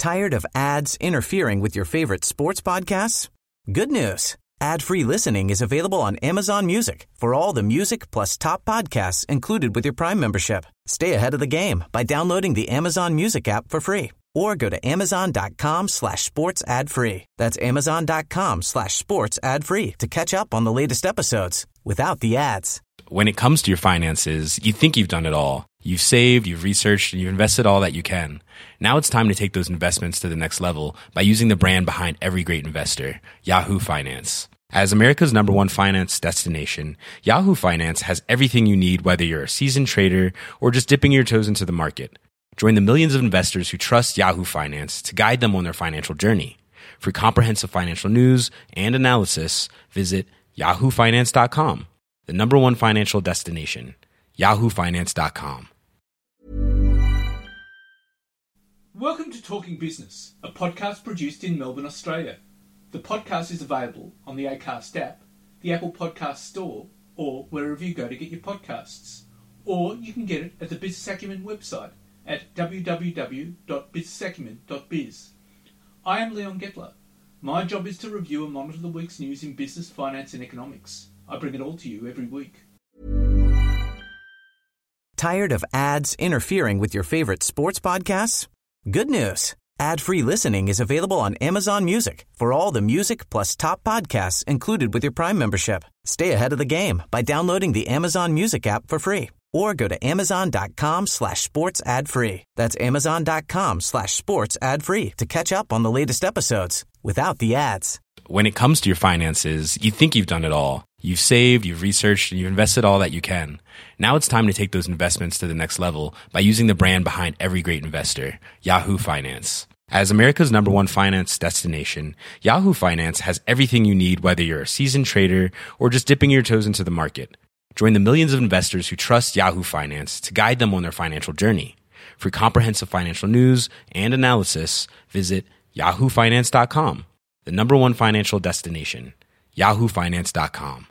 Tired of ads interfering with your favorite sports podcasts? Good news. Ad-free listening is available on Amazon Music for all the music plus top podcasts included with your Prime membership. Stay ahead of the game by downloading the Amazon Music app for free or go to amazon.com/sports ad free. That's amazon.com/sports ad free to catch up on the latest episodes without the ads. When it comes to your finances, you think you've done it all. You've saved, you've researched, and you've invested all that you can. Now it's time to take those investments to the next level by using the brand behind every great investor, Yahoo Finance. As America's #1 finance destination, Yahoo Finance has everything you need, whether you're a seasoned trader or just dipping your toes into the market. Join the millions of investors who trust Yahoo Finance to guide them on their financial journey. For comprehensive financial news and analysis, visit yahoofinance.com, the #1 financial destination, yahoofinance.com. Welcome to Talking Business, a podcast produced in Melbourne, Australia. The podcast is available on the Acast app, the Apple Podcast Store, or wherever you go to get your podcasts. Or you can get it at the Business Acumen website at www.businessacumen.biz. I am Leon Gettler. My job is to review and monitor the week's news in business, finance and economics. I bring it all to you every week. Tired of ads interfering with your favorite sports podcasts? Good news. Ad-free listening is available on Amazon Music for all the music plus top podcasts included with your Prime membership. Stay ahead of the game by downloading the Amazon Music app for free or go to amazon.com/sports ad free. That's amazon.com/sports ad free to catch up on the latest episodes without the ads. When it comes to your finances, you think you've done it all. You've saved, you've researched, and you've invested all that you can. Now it's time to take those investments to the next level by using the brand behind every great investor, Yahoo Finance. As America's #1 finance destination, Yahoo Finance has everything you need, whether you're a seasoned trader or just dipping your toes into the market. Join the millions of investors who trust Yahoo Finance to guide them on their financial journey. For comprehensive financial news and analysis, visit yahoofinance.com, the #1 financial destination, yahoofinance.com.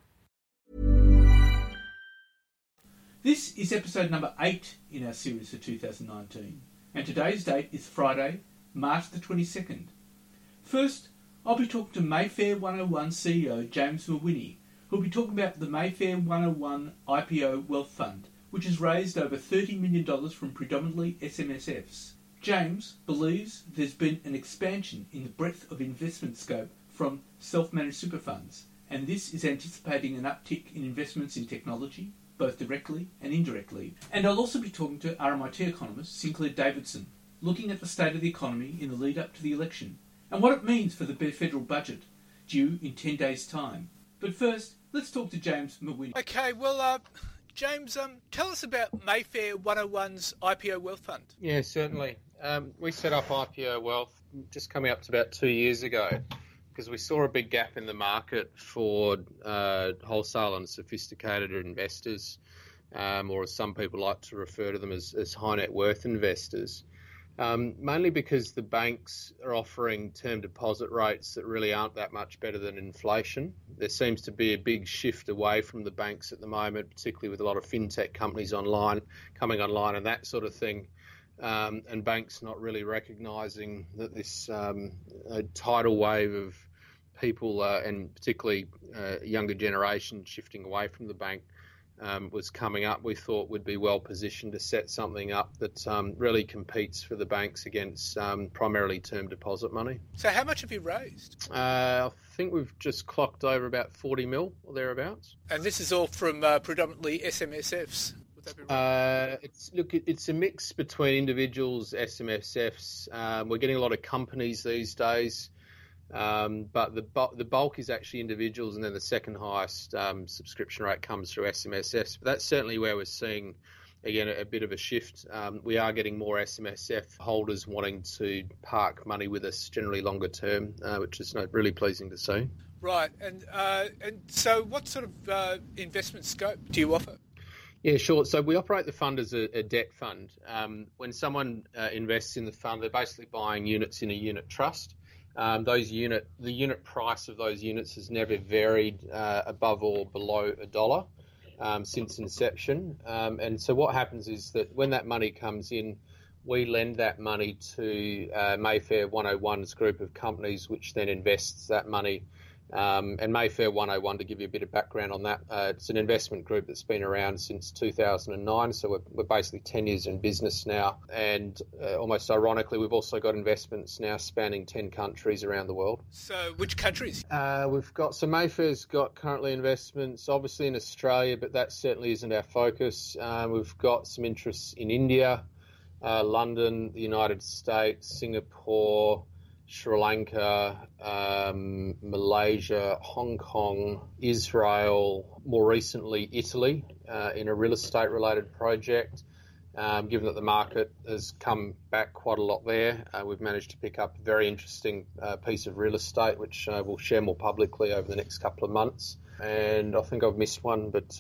This is episode number 8 in our series for 2019, and today's date is Friday, March the 22nd. First, I'll be talking to Mayfair 101 CEO James Mawhinney, who'll be talking about the Mayfair 101 IPO Wealth Fund, which has raised over $30 million from predominantly SMSFs. James believes there's been an expansion in the breadth of investment scope from self-managed super funds, and this is anticipating an uptick in investments in technology, both directly and indirectly. And I'll also be talking to RMIT economist Sinclair Davidson, looking at the state of the economy in the lead up to the election, and what it means for the federal budget, due in 10 days' time. But first, let's talk to James Mawhinney. Okay, well, James, tell us about Mayfair 101's IPO Wealth Fund. Yeah, certainly. We set up IPO Wealth just coming up to about 2 years ago because we saw a big gap in the market for wholesale and sophisticated investors, or as some people like to refer to them as high net worth investors. Mainly because the banks are offering term deposit rates that really aren't that much better than inflation. There seems to be a big shift away from the banks at the moment, particularly with a lot of fintech companies coming online and that sort of thing. And banks not really recognising that this tidal wave of people, and particularly younger generation shifting away from the bank, was coming up. We thought we'd be well positioned to set something up that really competes for the banks against primarily term deposit money. So how much have you raised? I think we've just clocked over about 40 mil or thereabouts. And this is all from predominantly SMSFs? Would that be right? It's a mix between individuals, SMSFs. We're getting a lot of companies these days. But the bulk is actually individuals, and then the second highest subscription rate comes through SMSFs. But that's certainly where we're seeing, again, a bit of a shift. We are getting more SMSF holders wanting to park money with us, generally longer term, which is really pleasing to see. Right, and so what sort of investment scope do you offer? Yeah, sure. So we operate the fund as a debt fund. When someone invests in the fund, they're basically buying units in a unit trust. The unit price of those units has never varied above or below $1 since inception. And so what happens is that when that money comes in, We lend that money to Mayfair 101's group of companies, which then invests that money. And Mayfair 101, to give you a bit of background on that, it's an investment group that's been around since 2009, so we're basically 10 years in business now. And almost ironically, we've also got investments now spanning 10 countries around the world. So which countries? So Mayfair's got currently investments, obviously in Australia, but that certainly isn't our focus. We've got some interests in India, London, the United States, Singapore, Sri Lanka, Malaysia, Hong Kong, Israel, more recently Italy, in a real estate related project. Given that the market has come back quite a lot there, we've managed to pick up a very interesting piece of real estate, which we'll share more publicly over the next couple of months. And I think I've missed one, but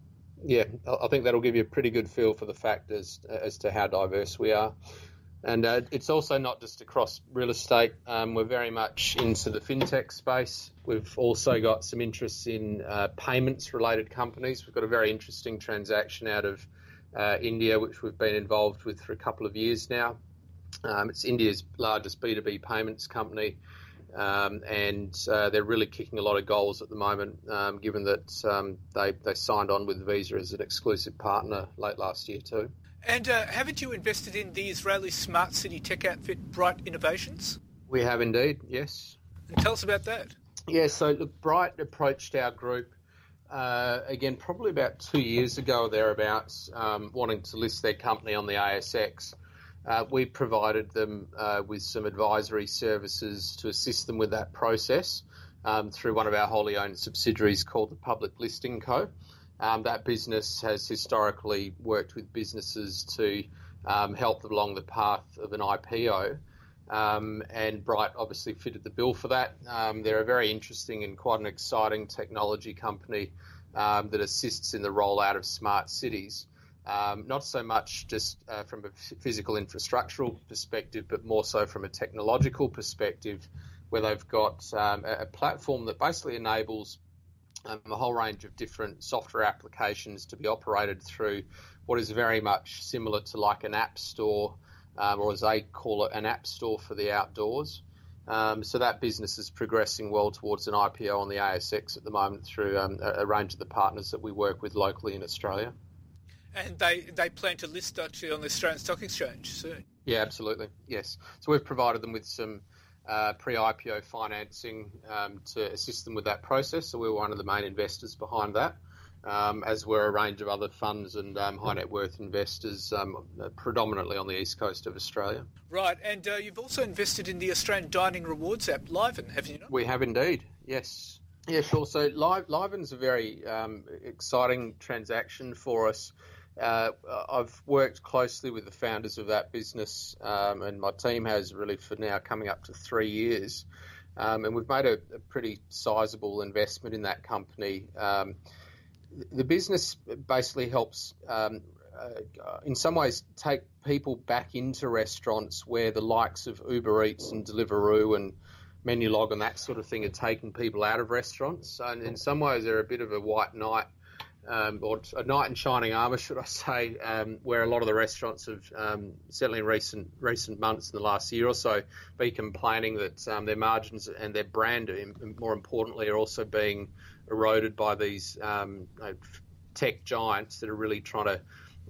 I think that'll give you a pretty good feel for the fact as to how diverse we are. And it's also not just across real estate. We're very much into the fintech space. We've also got some interests in payments-related companies. We've got a very interesting transaction out of India, which we've been involved with for a couple of years now. It's India's largest B2B payments company, and they're really kicking a lot of goals at the moment, given that they signed on with Visa as an exclusive partner late last year too. And haven't you invested in the Israeli smart city tech outfit Bright Innovations? We have indeed, yes. And tell us about that. Yeah, so look, Bright approached our group, again, probably about 2 years ago or thereabouts, wanting to list their company on the ASX. We provided them with some advisory services to assist them with that process through one of our wholly owned subsidiaries called the Public Listing Co. That business has historically worked with businesses to help them along the path of an IPO, and Bright obviously fitted the bill for that. They're a very interesting and quite an exciting technology company that assists in the rollout of smart cities, not so much just from a physical infrastructural perspective, but more so from a technological perspective, where they've got a platform that basically enables a whole range of different software applications to be operated through what is very much similar to like an app store, or as they call it, an app store for the outdoors. So that business is progressing well towards an IPO on the ASX at the moment through a range of the partners that we work with locally in Australia. And they plan to list actually on the Australian Stock Exchange soon? Yeah, absolutely, yes. So we've provided them with some pre-IPO financing to assist them with that process. So we're one of the main investors behind that, as were a range of other funds and high net worth investors, predominantly on the east coast of Australia. Right, and you've also invested in the Australian Dining Rewards app, Liven, haven't you not? We have indeed, yes. Yeah, sure. So Liven's a very exciting transaction for us. I've worked closely with the founders of that business, and my team has really for now coming up to 3 years. And we've made a pretty sizable investment in that company. The business basically helps, in some ways, take people back into restaurants where the likes of Uber Eats and Deliveroo and Menulog and that sort of thing are taking people out of restaurants. And in some ways, they're a bit of a white knight, or a knight in shining armour, should I say, where a lot of the restaurants have, certainly in recent months in the last year or so, been complaining that their margins and their brand, more importantly, are also being eroded by these tech giants that are really trying to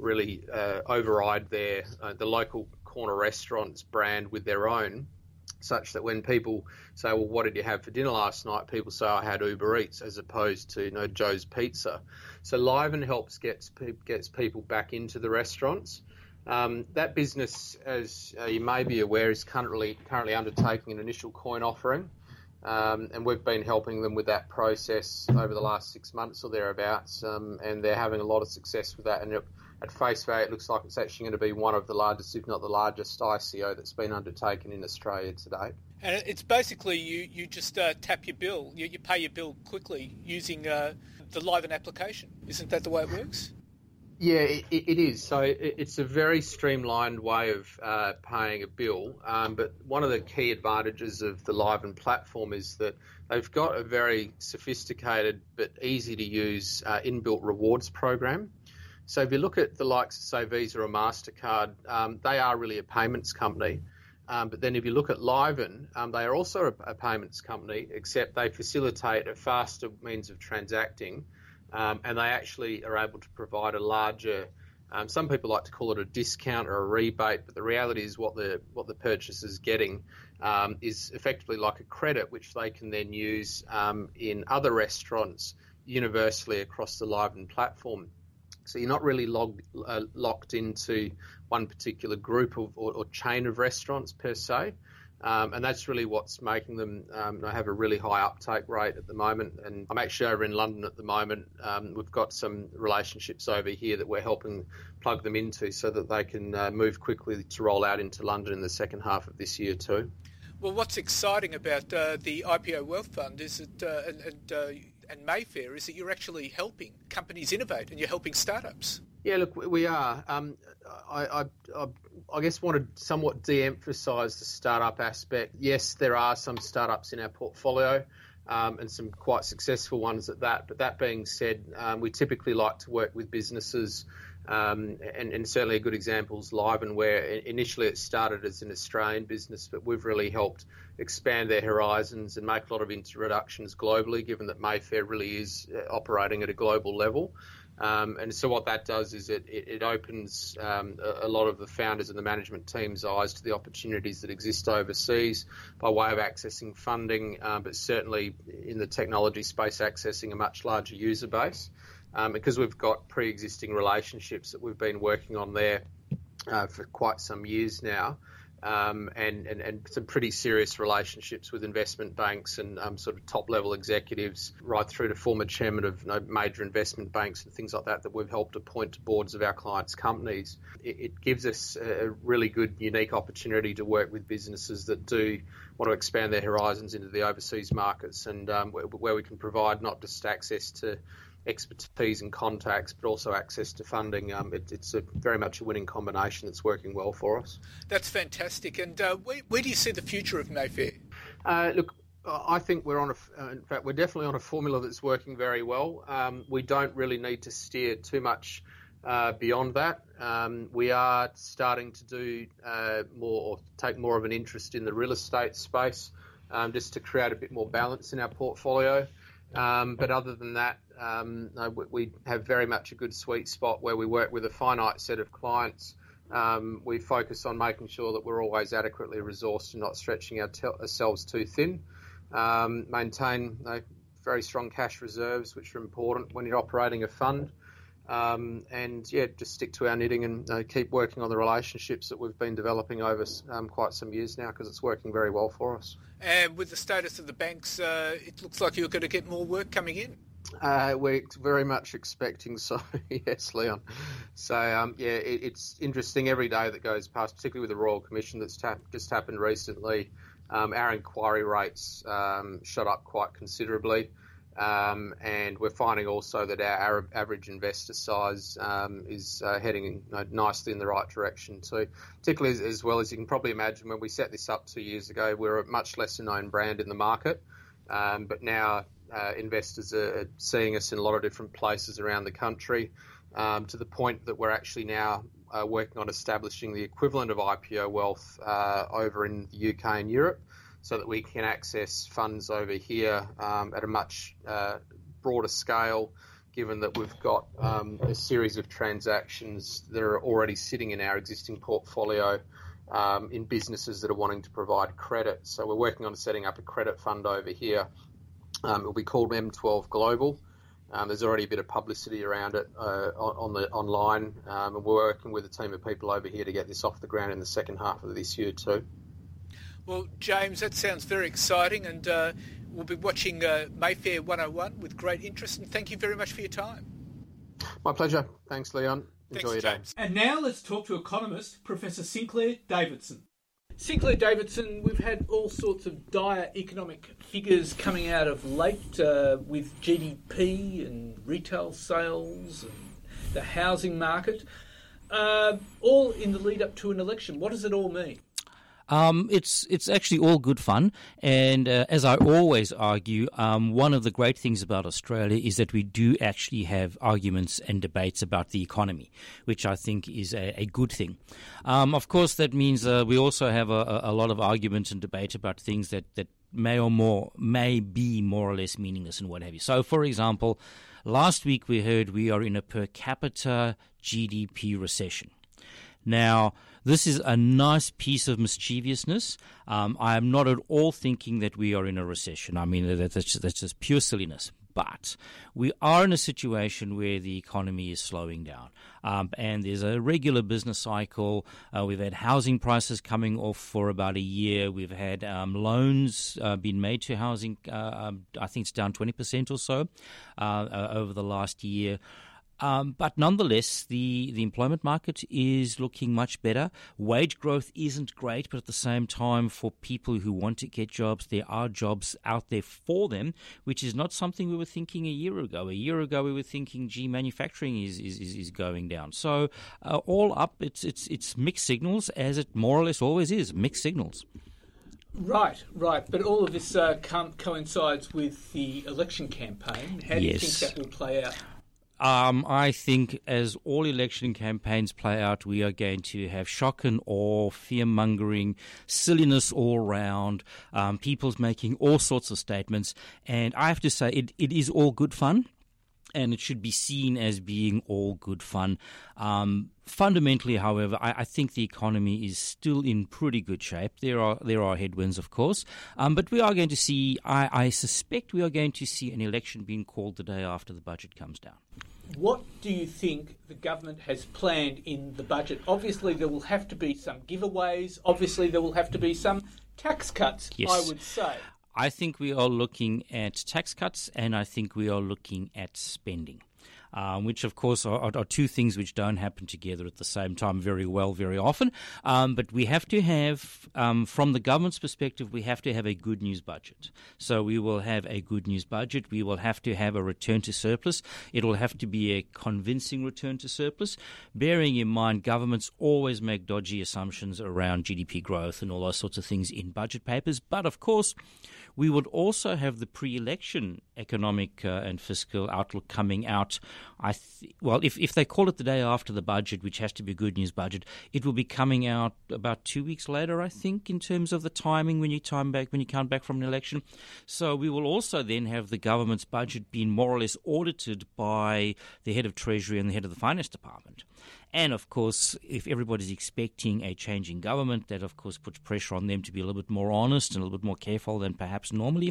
override the local corner restaurant's brand with their own, such that when people say, well, what did you have for dinner last night? People say, I had Uber Eats, as opposed to, Joe's Pizza. So Liven gets people back into the restaurants. That business, as you may be aware, is currently undertaking an initial coin offering. And we've been helping them with that process over the last 6 months or thereabouts, and they're having a lot of success with that. And at face value, it looks like it's actually going to be one of the largest, if not the largest, ICO that's been undertaken in Australia to date. And it's basically you just tap your bill, you pay your bill quickly using the Liven application. Isn't that the way it works? Yeah, it is. So it's a very streamlined way of paying a bill. But one of the key advantages of the Liven platform is that they've got a very sophisticated but easy to use inbuilt rewards program. So if you look at the likes of, say, Visa or MasterCard, they are really a payments company. But then if you look at Livent, they are also a payments company, except they facilitate a faster means of transacting, and they actually are able to provide a larger, some people like to call it a discount or a rebate, but the reality is what the purchaser's getting is effectively like a credit, which they can then use in other restaurants universally across the Livent platform. So you're not really locked into one particular group or chain of restaurants per se. And that's really what's making them have a really high uptake rate at the moment. And I'm actually over in London at the moment. We've got some relationships over here that we're helping plug them into so that they can move quickly to roll out into London in the second half of this year too. Well, what's exciting about the IPO Wealth Fund is that, and Mayfair, is that you're actually helping companies innovate and you're helping startups. Yeah, look, we are. I guess want to somewhat de-emphasise the startup aspect. Yes, there are some startups in our portfolio and some quite successful ones at that. But that being said, we typically like to work with businesses and certainly a good example is Livent, where initially it started as an Australian business, but we've really helped expand their horizons and make a lot of introductions globally, given that Mayfair really is operating at a global level. And so what that does is it opens a lot of the founders and the management team's eyes to the opportunities that exist overseas by way of accessing funding, but certainly in the technology space accessing a much larger user base. Because we've got pre-existing relationships that we've been working on there for quite some years now, and some pretty serious relationships with investment banks and sort of top-level executives right through to former chairman of major investment banks and things like that we've helped appoint to boards of our clients' companies. It gives us a really good, unique opportunity to work with businesses that do want to expand their horizons into the overseas markets and where we can provide not just access to expertise and contacts, but also access to funding. It's very much a winning combination that's working well for us. That's fantastic. And where do you see the future of Mayfair? Look, I think we're definitely on a formula that's working very well. We don't really need to steer too much beyond that. We are starting to do more or take more of an interest in the real estate space just to create a bit more balance in our portfolio. But other than that, we have very much a good sweet spot where we work with a finite set of clients. We focus on making sure that we're always adequately resourced and not stretching ourselves too thin. Maintain very strong cash reserves, which are important when you're operating a fund. Just stick to our knitting and keep working on the relationships that we've been developing over quite some years now, because it's working very well for us. And with the status of the banks, it looks like you're going to get more work coming in. We're very much expecting so, yes, Leon. So, it's interesting every day that goes past, particularly with the Royal Commission that's just happened recently. Our inquiry rates shot up quite considerably. And we're finding also that our average investor size is heading nicely in the right direction too. Particularly as well as you can probably imagine, when we set this up 2 years ago, we were a much lesser known brand in the market, but now investors are seeing us in a lot of different places around the country, to the point that we're actually now working on establishing the equivalent of IPO Wealth over in the UK and Europe, so that we can access funds over here at a much broader scale, given that we've got a series of transactions that are already sitting in our existing portfolio in businesses that are wanting to provide credit. So we're working on setting up a credit fund over here. It'll be called M12 Global. There's already a bit of publicity around it online, and we're working with a team of people over here to get this off the ground in the second half of this year too. Well, James, that sounds very exciting, and we'll be watching Mayfair 101 with great interest, and thank you very much for your time. My pleasure. Thanks, Leon. Enjoy your James. day. And now let's talk to economist Professor Sinclair Davidson. Sinclair Davidson, we've had all sorts of dire economic figures coming out of late with GDP and retail sales and the housing market, all in the lead up to an election. What does it all mean? It's actually all good fun, and as I always argue, one of the great things about Australia is that we do actually have arguments and debates about the economy, which I think is a good thing. Of course, that means we also have a lot of arguments and debate about things that may be more or less meaningless and what have you. So, for example, last week we heard we are in a per capita GDP recession. Now, this is a nice piece of mischievousness. I am not at all thinking that we are in a recession. I mean, that's just pure silliness. But we are in a situation where the economy is slowing down. And there's a regular business cycle. We've had housing prices coming off for about a year. We've had loans being made to housing. I think it's down 20% or so over the last year. But nonetheless, the employment market is looking much better. Wage growth isn't great, but at the same time, for people who want to get jobs, there are jobs out there for them, which is not something we were thinking a year ago. A year ago, we were thinking, manufacturing is going down. So all up, it's mixed signals, as it more or less always is, mixed signals. Right. But all of this coincides with the election campaign. How do you think that will play out? I think as all election campaigns play out, we are going to have shock and awe, fear-mongering, silliness all around, people making all sorts of statements. And I have to say, it is all good fun, and it should be seen as being all good fun. Fundamentally, however, I think the economy is still in pretty good shape. There are headwinds, of course, but we are going to see, I suspect we are going to see an election being called the day after the budget comes down. What do you think the government has planned in the budget? Obviously, there will have to be some giveaways. Obviously, there will have to be some tax cuts, yes. I would say. I think we are looking at tax cuts, and I think we are looking at spending. Which, of course, are two things which don't happen together at the same time very often. But we have to have, from the government's perspective, we have to have a good news budget. So we will have a good news budget. We will have to have a return to surplus. It will have to be a convincing return to surplus, bearing in mind governments always make dodgy assumptions around GDP growth and all those sorts of things in budget papers. But, of course, we would also have the pre-election economic and fiscal outlook coming out. If they call it the day after the budget, which has to be a good news budget, it will be coming out about 2 weeks later, I think, in terms of the timing when you count back from an election. So we will also then have the government's budget being more or less audited by the head of Treasury and the head of the Finance Department. And, of course, if everybody's expecting a change in government, that, of course, puts pressure on them to be a little bit more honest and a little bit more careful than perhaps normally.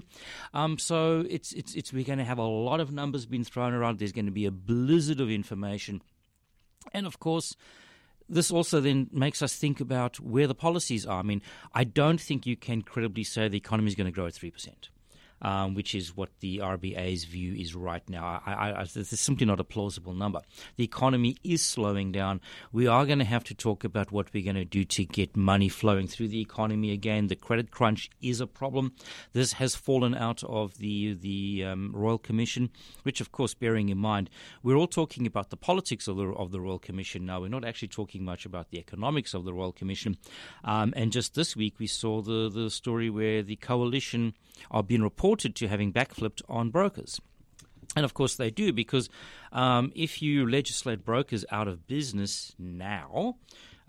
So we're going to have a lot of numbers being thrown around. There's going to be a blizzard of information. And, of course, this also then makes us think about where the policies are. I mean, I don't think you can credibly say the economy is going to grow at 3%. Which is what the RBA's view is right now. This is simply not a plausible number. The economy is slowing down. We are going to have to talk about what we're going to do to get money flowing through the economy again. The credit crunch is a problem. This has fallen out of the Royal Commission, which, of course, bearing in mind, we're all talking about the politics of the Royal Commission now. We're not actually talking much about the economics of the Royal Commission. And just this week, we saw the story where the coalition are being reported to having backflipped on brokers. And, of course, they do, because if you legislate brokers out of business now,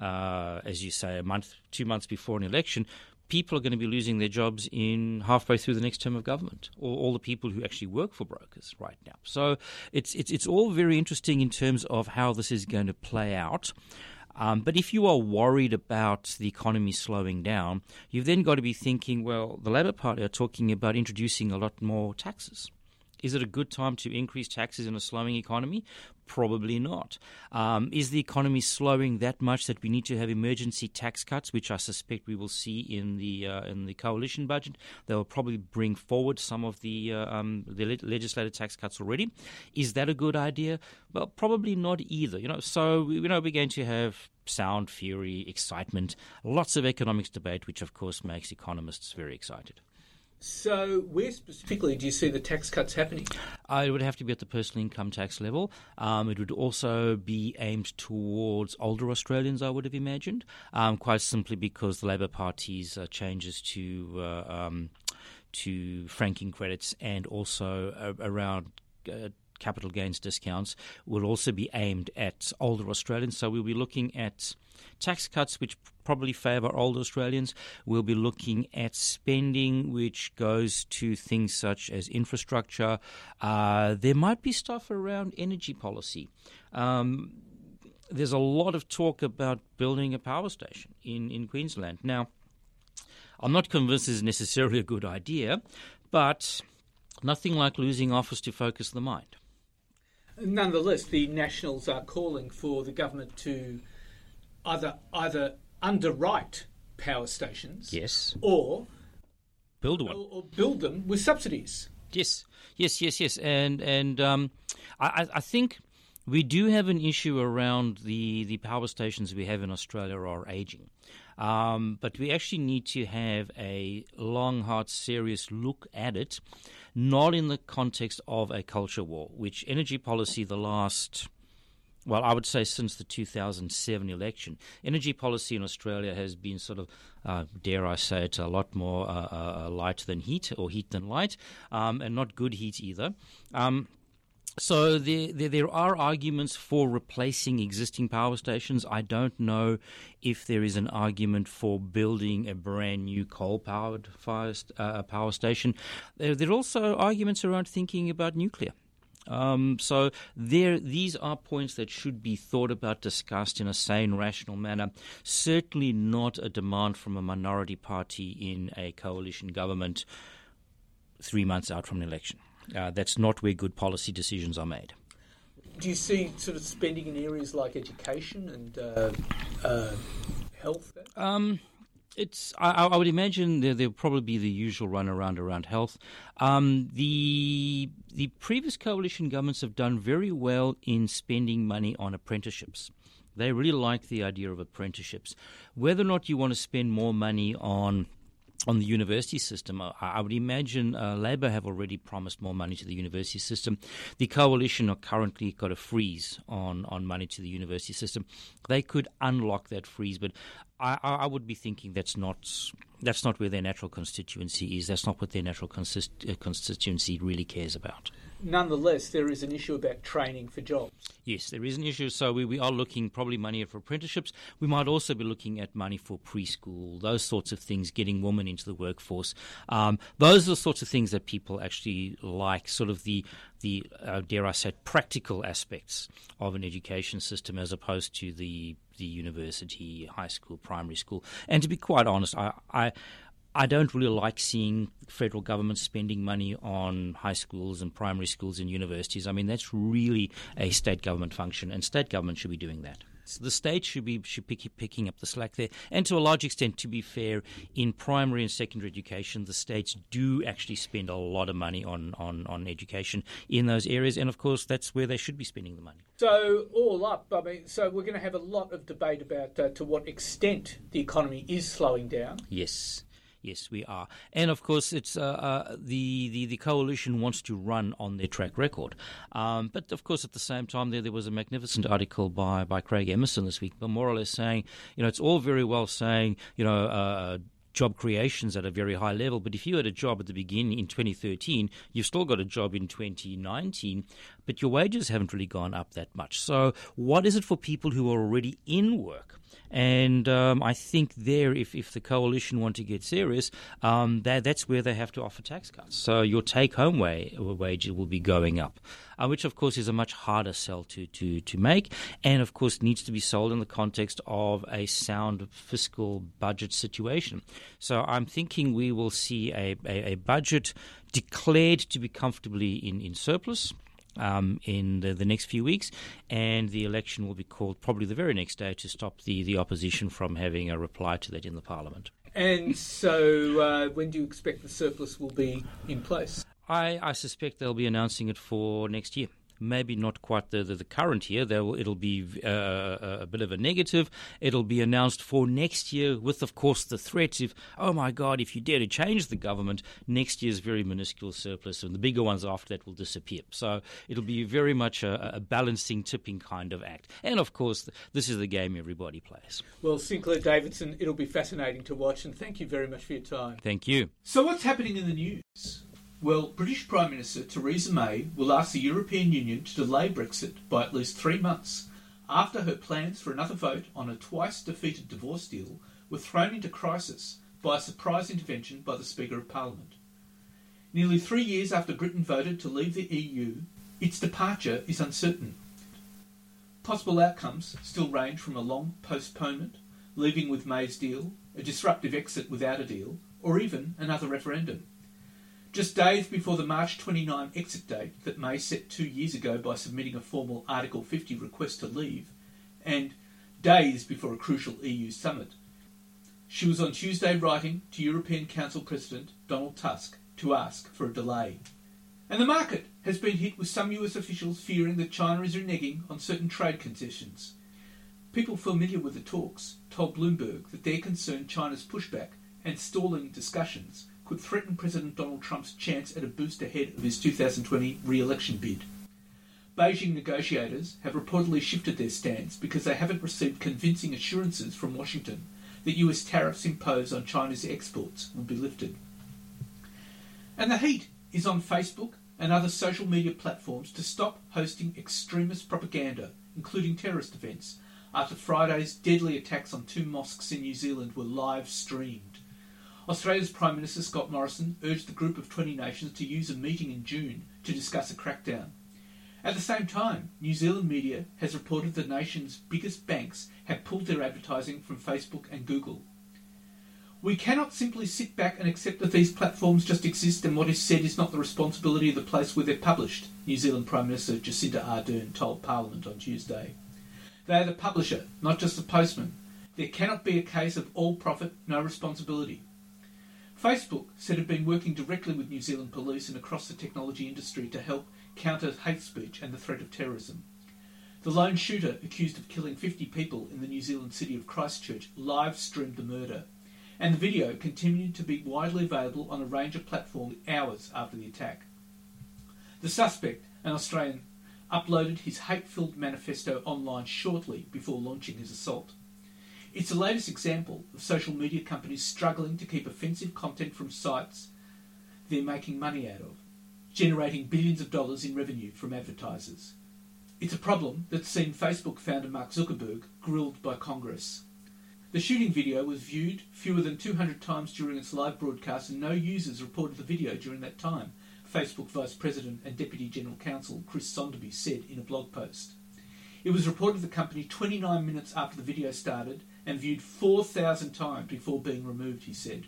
as you say, 2 months before an election, people are going to be losing their jobs in halfway through the next term of government, or all the people who actually work for brokers right now. So it's all very interesting in terms of how this is going to play out. But if you are worried about the economy slowing down, you've then got to be thinking, well, the Labour Party are talking about introducing a lot more taxes. Is it a good time to increase taxes in a slowing economy? Probably not. Is the economy slowing that much that we need to have emergency tax cuts, which I suspect we will see in the coalition budget? They will probably bring forward some of the legislated tax cuts already. Is that a good idea? Well, probably not either. So we're going to have sound, fury, excitement, lots of economics debate, which of course makes economists very excited. So where specifically do you see the tax cuts happening? It would have to be at the personal income tax level. It would also be aimed towards older Australians, I would have imagined, quite simply because the Labor Party's changes to franking credits and also around capital gains discounts will also be aimed at older Australians. So we'll be looking at tax cuts which probably favour older Australians. We'll be looking at spending which goes to things such as infrastructure. There might be stuff around energy policy. There's a lot of talk about building a power station in Queensland. Now, I'm not convinced this is necessarily a good idea, but nothing like losing office to focus the mind. Nonetheless, the Nationals are calling for the government to either underwrite power stations, yes, or build one, or build them with subsidies. Yes, and I think we do have an issue around the power stations we have in Australia are ageing. But we actually need to have a long, hard, serious look at it, not in the context of a culture war, which energy policy I would say since the 2007 election, energy policy in Australia has been sort of, dare I say it, a lot more light than heat, or heat than light, and not good heat either. So there are arguments for replacing existing power stations. I don't know if there is an argument for building a brand new coal-powered power station. There are also arguments around thinking about nuclear. So these are points that should be thought about, discussed in a sane, rational manner. Certainly not a demand from a minority party in a coalition government 3 months out from an election. That's not where good policy decisions are made. Do you see sort of spending in areas like education and health? I would imagine there'll probably be the usual runaround around health. The previous coalition governments have done very well in spending money on apprenticeships. They really like the idea of apprenticeships. Whether or not you want to spend more money on the university system, I would imagine Labor have already promised more money to the university system. The coalition are currently got a freeze on money to the university system. They could unlock that freeze, but I would be thinking that's not where their natural constituency is. That's not what their natural constituency really cares about. Nonetheless, there is an issue about training for jobs. Yes, there is an issue. So we are looking probably money for apprenticeships. We might also be looking at money for preschool, those sorts of things, getting women into the workforce. Those are the sorts of things that people actually like, sort of the dare I say, practical aspects of an education system as opposed to the university, high school, primary school. And to be quite honest, I don't really like seeing federal government spending money on high schools and primary schools and universities. I mean, that's really a state government function, and state government should be doing that. So the state should be picking up the slack there. And to a large extent, to be fair, in primary and secondary education, the states do actually spend a lot of money on education in those areas. And, of course, that's where they should be spending the money. So all up, so we're going to have a lot of debate about to what extent the economy is slowing down. Yes, we are. And, of course, it's the coalition wants to run on their track record. But, of course, at the same time, there was a magnificent article by Craig Emerson this week, but more or less saying, it's all very well saying, job creations at a very high level, but if you had a job at the beginning in 2013, you've still got a job in 2019, but your wages haven't really gone up that much. So what is it for people who are already in work? And I think there, if the coalition want to get serious, that's where they have to offer tax cuts. So your take-home wage will be going up, which, of course, is a much harder sell to make, and, of course, needs to be sold in the context of a sound fiscal budget situation. So I'm thinking we will see a budget declared to be comfortably in surplus in the next few weeks, and the election will be called probably the very next day to stop the opposition from having a reply to that in the Parliament. And so when do you expect the surplus will be in place? I suspect they'll be announcing it for next year. maybe not quite the current year. It'll be a bit of a negative. It'll be announced for next year with, of course, the threat of, oh my God, if you dare to change the government, next year's very minuscule surplus, and the bigger ones after that will disappear. So it'll be very much a balancing, tipping kind of act. And, of course, this is the game everybody plays. Well, Sinclair Davidson, it'll be fascinating to watch, and thank you very much for your time. Thank you. So what's happening in the news? Well, British Prime Minister Theresa May will ask the European Union to delay Brexit by at least 3 months after her plans for another vote on a twice-defeated divorce deal were thrown into crisis by a surprise intervention by the Speaker of Parliament. Nearly 3 years after Britain voted to leave the EU, its departure is uncertain. Possible outcomes still range from a long postponement, leaving with May's deal, a disruptive exit without a deal, or even another referendum. Just days before the March 29 exit date that May set 2 years ago by submitting a formal Article 50 request to leave, and days before a crucial EU summit, she was on Tuesday writing to European Council President Donald Tusk to ask for a delay. And the market has been hit with some US officials fearing that China is reneging on certain trade concessions. People familiar with the talks told Bloomberg that they're concerned China's pushback and stalling discussions could threaten President Donald Trump's chance at a boost ahead of his 2020 re-election bid. Beijing negotiators have reportedly shifted their stance because they haven't received convincing assurances from Washington that US tariffs imposed on China's exports will be lifted. And the heat is on Facebook and other social media platforms to stop hosting extremist propaganda, including terrorist events, after Friday's deadly attacks on 2 mosques in New Zealand were live streamed. Australia's Prime Minister Scott Morrison urged the group of 20 nations to use a meeting in June to discuss a crackdown. At the same time, New Zealand media has reported the nation's biggest banks have pulled their advertising from Facebook and Google. We cannot simply sit back and accept that these platforms just exist and what is said is not the responsibility of the place where they're published, New Zealand Prime Minister Jacinda Ardern told Parliament on Tuesday. They are the publisher, not just the postman. There cannot be a case of all profit, no responsibility. Facebook said it had been working directly with New Zealand police and across the technology industry to help counter hate speech and the threat of terrorism. The lone shooter accused of killing 50 people in the New Zealand city of Christchurch live-streamed the murder, and the video continued to be widely available on a range of platforms hours after the attack. The suspect, an Australian, uploaded his hate-filled manifesto online shortly before launching his assault. It's the latest example of social media companies struggling to keep offensive content from sites they're making money out of, generating billions of dollars in revenue from advertisers. It's a problem that's seen Facebook founder Mark Zuckerberg grilled by Congress. The shooting video was viewed fewer than 200 times during its live broadcast and no users reported the video during that time, Facebook Vice President and Deputy General Counsel Chris Sonderby said in a blog post. It was reported the company 29 minutes after the video started and viewed 4,000 times before being removed, he said.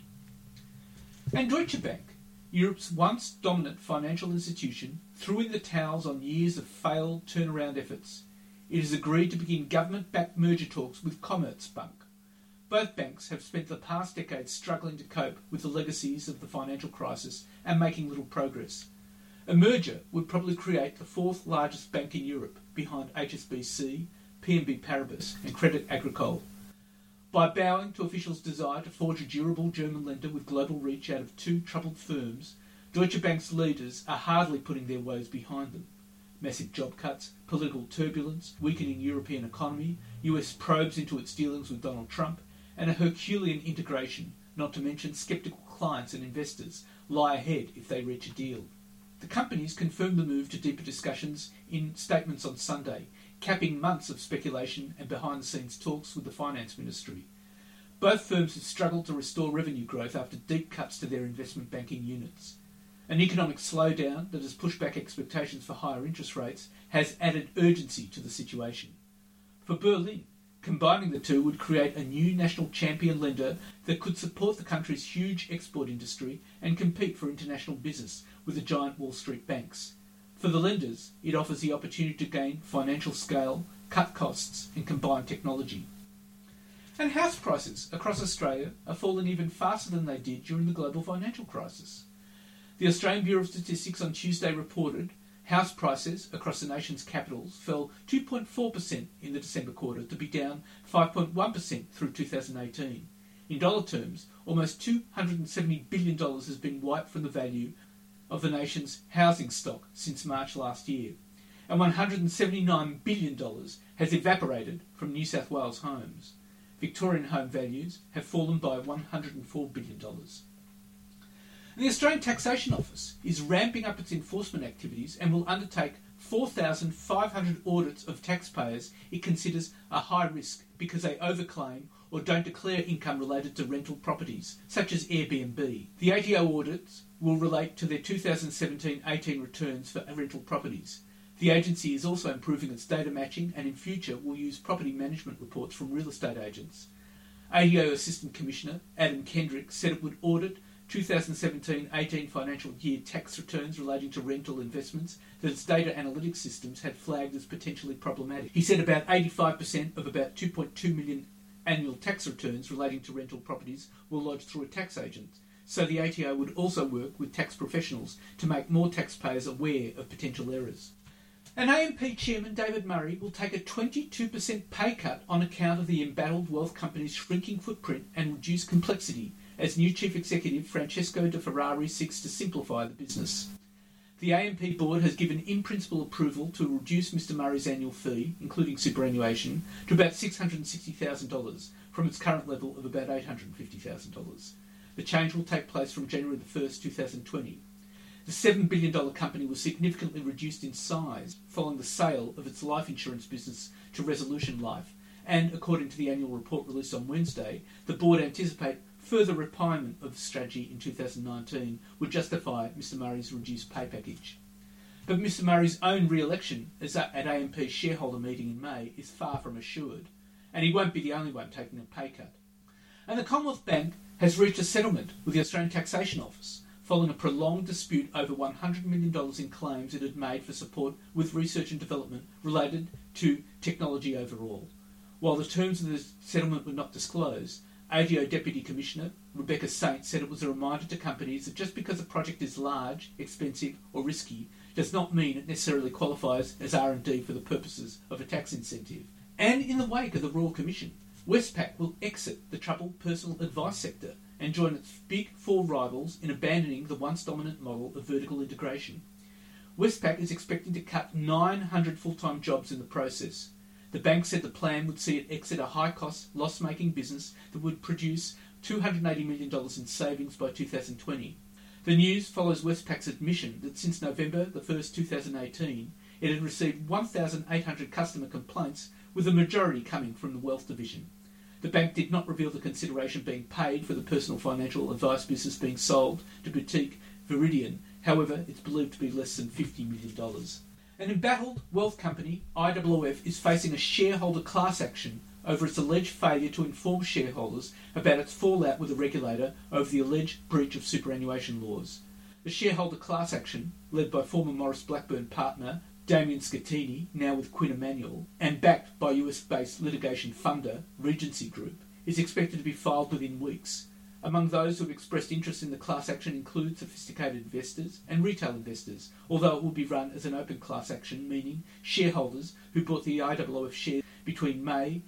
And Deutsche Bank, Europe's once dominant financial institution, threw in the towels on years of failed turnaround efforts. It has agreed to begin government-backed merger talks with Commerzbank. Both banks have spent the past decade struggling to cope with the legacies of the financial crisis and making little progress. A merger would probably create the 4th largest bank in Europe, behind HSBC, BNP Paribas and Crédit Agricole. By bowing to officials' desire to forge a durable German lender with global reach out of 2 troubled firms, Deutsche Bank's leaders are hardly putting their woes behind them. Massive job cuts, political turbulence, weakening European economy, US probes into its dealings with Donald Trump, and a Herculean integration, not to mention sceptical clients and investors, lie ahead if they reach a deal. The companies confirmed the move to deeper discussions in statements on Sunday, capping months of speculation and behind-the-scenes talks with the finance ministry. Both firms have struggled to restore revenue growth after deep cuts to their investment banking units. An economic slowdown that has pushed back expectations for higher interest rates has added urgency to the situation. For Berlin, combining the two would create a new national champion lender that could support the country's huge export industry and compete for international business with the giant Wall Street banks. For the lenders, it offers the opportunity to gain financial scale, cut costs and combine technology. And house prices across Australia are falling even faster than they did during the global financial crisis. The Australian Bureau of Statistics on Tuesday reported House prices across the nation's capitals fell 2.4% in the December quarter to be down 5.1% through 2018. In dollar terms, almost $270 billion has been wiped from the value of the nation's housing stock since March last year, and $179 billion has evaporated from New South Wales homes. Victorian home values have fallen by $104 billion. The Australian Taxation Office is ramping up its enforcement activities and will undertake 4,500 audits of taxpayers it considers a high risk because they overclaim or don't declare income related to rental properties, such as Airbnb. The ATO audits will relate to their 2017-18 returns for rental properties. The agency is also improving its data matching and in future will use property management reports from real estate agents. ATO Assistant Commissioner Adam Kendrick said it would audit 2017-18 financial year tax returns relating to rental investments that its data analytics systems had flagged as potentially problematic. He said about 85% of about 2.2 million annual tax returns relating to rental properties were lodged through a tax agent, so the ATO would also work with tax professionals to make more taxpayers aware of potential errors. And AMP Chairman David Murray will take a 22% pay cut on account of the embattled wealth company's shrinking footprint and reduced complexity as new Chief Executive Francesco De Ferrari seeks to simplify the business. The AMP board has given in-principle approval to reduce Mr Murray's annual fee, including superannuation, to about $660,000 from its current level of about $850,000. The change will take place from January the 1st, 2020. The $7 billion company was significantly reduced in size following the sale of its life insurance business to Resolution Life, and according to the annual report released on Wednesday, the board anticipate further refinement of the strategy in 2019 would justify Mr Murray's reduced pay package. But Mr Murray's own re-election at AMP's shareholder meeting in May is far from assured, and he won't be the only one taking a pay cut. And the Commonwealth Bank has reached a settlement with the Australian Taxation Office following a prolonged dispute over $100 million in claims it had made for support with research and development related to technology overall. While the terms of the settlement were not disclosed, ATO Deputy Commissioner Rebecca Saint said it was a reminder to companies that just because a project is large, expensive or risky does not mean it necessarily qualifies as R&D for the purposes of a tax incentive. And in the wake of the Royal Commission, Westpac will exit the troubled personal advice sector and join its big four rivals in abandoning the once dominant model of vertical integration. Westpac is expecting to cut 900 full-time jobs in the process. The bank said the plan would see it exit a high-cost, loss-making business that would produce $280 million in savings by 2020. The news follows Westpac's admission that since November the 1st, 2018, it had received 1,800 customer complaints, with the majority coming from the wealth division. The bank did not reveal the consideration being paid for the personal financial advice business being sold to boutique Viridian. However, it's believed to be less than $50 million. An embattled wealth company, IOOF, is facing a shareholder class action over its alleged failure to inform shareholders about its fallout with the regulator over the alleged breach of superannuation laws. The shareholder class action, led by former Maurice Blackburn partner Damien Scattini, now with Quinn Emanuel, and backed by US-based litigation funder Regency Group, is expected to be filed within weeks. Among those who have expressed interest in the class action include sophisticated investors and retail investors, although it will be run as an open class action, meaning shareholders who bought the IOOF shares between May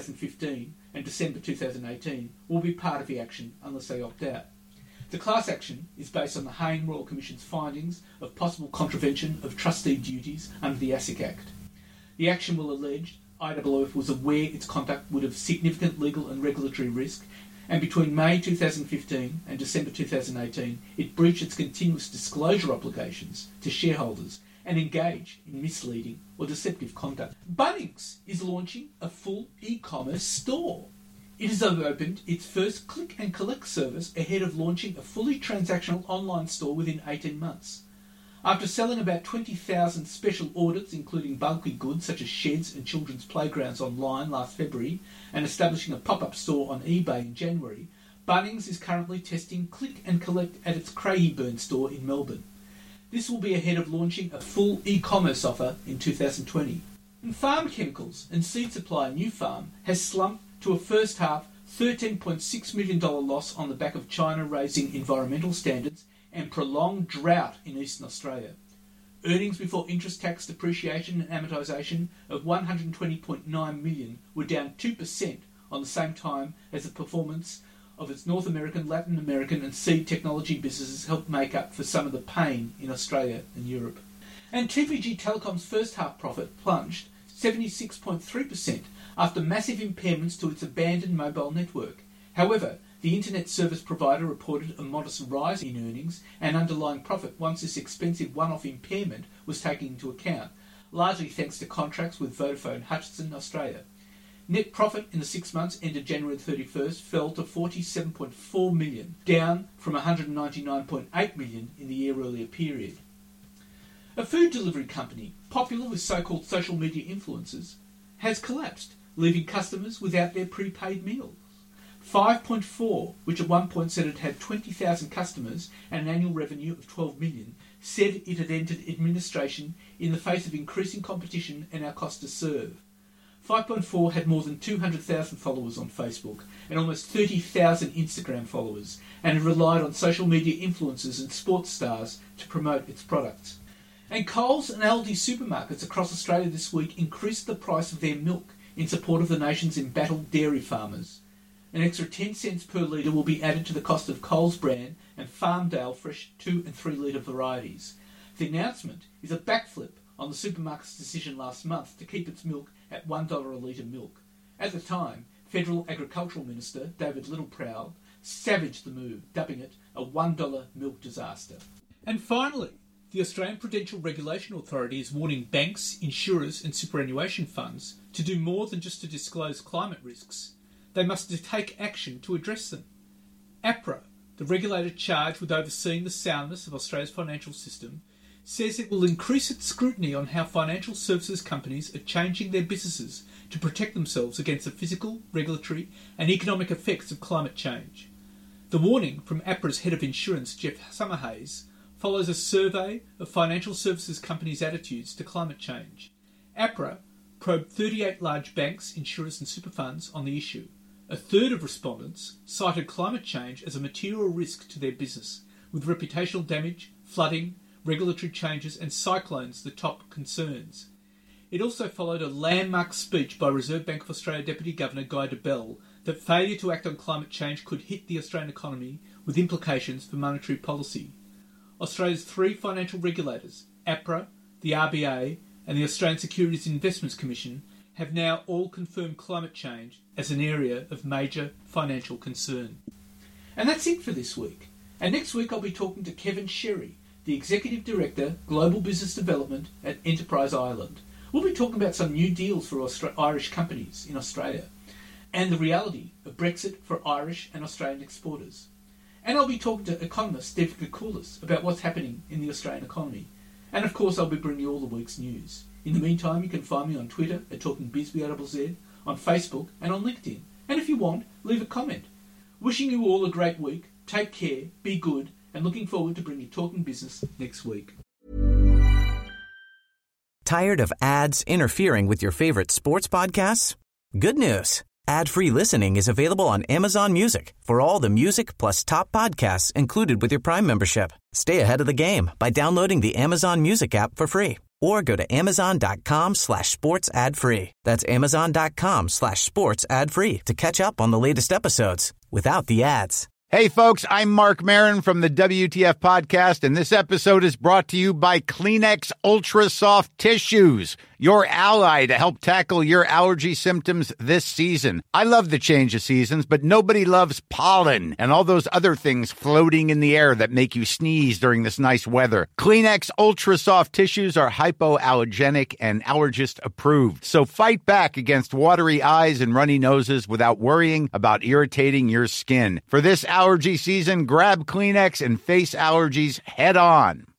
2015 and December 2018 will be part of the action unless they opt out. The class action is based on the Hayne Royal Commission's findings of possible contravention of trustee duties under the ASIC Act. The action will allege IOOF was aware its conduct would have significant legal and regulatory risk, and between May 2015 and December 2018 it breached its continuous disclosure obligations to shareholders and engaged in misleading or deceptive conduct. Bunnings is launching a full e-commerce store. It has opened its first click and collect service ahead of launching a fully transactional online store within 18 months. After selling about 20,000 special audits, including bulky goods such as sheds and children's playgrounds online last February, and establishing a pop-up store on eBay in January, Bunnings is currently testing click and collect at its Craigieburn store in Melbourne. This will be ahead of launching a full e-commerce offer in 2020. And farm chemicals and seed supplier Nufarm has slumped to a first half $13.6 million loss on the back of China raising environmental standards and prolonged drought in Eastern Australia. Earnings before interest, tax, depreciation and amortisation of $120.9 million were down 2% on the same time as the performance of its North American, Latin American and seed technology businesses helped make up for some of the pain in Australia and Europe. And TPG Telecom's first half profit plunged 76.3% after massive impairments to its abandoned mobile network. However, the internet service provider reported a modest rise in earnings and underlying profit once this expensive one-off impairment was taken into account, largely thanks to contracts with Vodafone Hutchison Australia. Net profit in the 6 months ended January 31st fell to $47.4 million, down from $199.8 million in the year earlier period. A food delivery company, popular with so-called social media influencers, has collapsed, leaving customers without their prepaid meals. 5.4, which at one point said it had 20,000 customers and an annual revenue of $12 million, said it had entered administration in the face of increasing competition and our cost to serve. 5.4 had more than 200,000 followers on Facebook and almost 30,000 Instagram followers, and it relied on social media influencers and sports stars to promote its products. And Coles and Aldi supermarkets across Australia this week increased the price of their milk in support of the nation's embattled dairy farmers. An extra 10 cents per litre will be added to the cost of Coles brand and Farmdale fresh 2 and 3 litre varieties. The announcement is a backflip on the supermarket's decision last month to keep its milk at $1 a litre milk. At the time, Federal Agricultural Minister David Littleproud savaged the move, dubbing it a $1 milk disaster. And finally, the Australian Prudential Regulation Authority is warning banks, insurers and superannuation funds to do more than just to disclose climate risks. They must take action to address them. APRA, the regulator charged with overseeing the soundness of Australia's financial system, says it will increase its scrutiny on how financial services companies are changing their businesses to protect themselves against the physical, regulatory and economic effects of climate change. The warning from APRA's head of insurance, Jeff Summerhays, follows a survey of financial services companies' attitudes to climate change. APRA probed 38 large banks, insurers and super funds on the issue. A third of respondents cited climate change as a material risk to their business, with reputational damage, flooding, regulatory changes and cyclones the top concerns. It also followed a landmark speech by Reserve Bank of Australia Deputy Governor Guy Debelle that failure to act on climate change could hit the Australian economy with implications for monetary policy. Australia's 3 financial regulators, APRA, the RBA and the Australian Securities and Investments Commission, have now all confirmed climate change as an area of major financial concern. And that's it for this week. And next week I'll be talking to Kevin Sherry, the Executive Director, Global Business Development at Enterprise Ireland. We'll be talking about some new deals for Irish companies in Australia and the reality of Brexit for Irish and Australian exporters. And I'll be talking to economist David Koukoulas about what's happening in the Australian economy. And of course I'll be bringing you all the week's news. In the meantime, you can find me on Twitter at TalkingBizBizz, on Facebook and on LinkedIn. And if you want, leave a comment. Wishing you all a great week, take care, be good, and looking forward to bringing you Talking Business next week. Tired of ads interfering with your favorite sports podcasts? Good news. Ad-free listening is available on Amazon Music for all the music plus top podcasts included with your Prime membership. Stay ahead of the game by downloading the Amazon Music app for free or go to amazon.com/sports ad free. That's amazon.com/sports ad free to catch up on the latest episodes without the ads. Hey, folks, I'm Mark Maron from the WTF Podcast, and this episode is brought to you by Kleenex Ultra Soft Tissues, your ally to help tackle your allergy symptoms this season. I love the change of seasons, but nobody loves pollen and all those other things floating in the air that make you sneeze during this nice weather. Kleenex Ultra Soft Tissues are hypoallergenic and allergist approved, so fight back against watery eyes and runny noses without worrying about irritating your skin. For this allergy season, grab Kleenex and face allergies head on.